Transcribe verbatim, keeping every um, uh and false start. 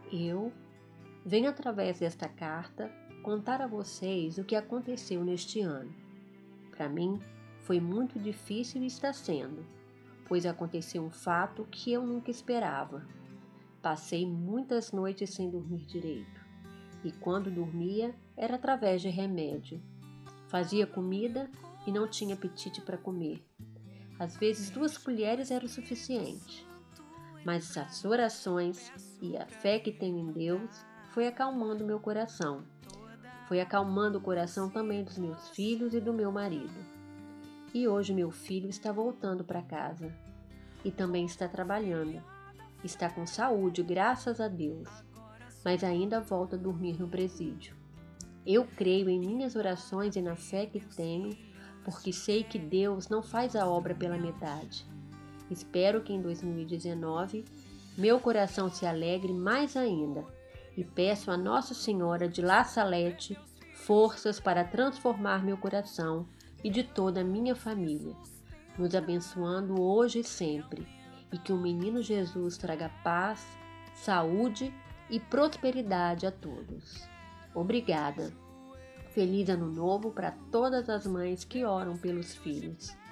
Eu venho através desta carta contar a vocês o que aconteceu neste ano. Para mim, foi muito difícil e está sendo, pois aconteceu um fato que eu nunca esperava. Passei muitas noites sem dormir direito, e quando dormia era através de remédio. Fazia comida e não tinha apetite para comer. Às vezes duas colheres era o suficiente. Mas as orações e a fé que tenho em Deus foi acalmando meu coração. Foi acalmando o coração também dos meus filhos e do meu marido. E hoje meu filho está voltando para casa e também está trabalhando. Está com saúde, graças a Deus, mas ainda volta a dormir no presídio. Eu creio em minhas orações e na fé que tenho, porque sei que Deus não faz a obra pela metade. Espero que em dois mil e dezenove meu coração se alegre mais ainda e peço a Nossa Senhora de La Salette forças para transformar meu coração e de toda a minha família, nos abençoando hoje e sempre, e que o menino Jesus traga paz, saúde e prosperidade a todos. Obrigada. Feliz Ano Novo para todas as mães que oram pelos filhos.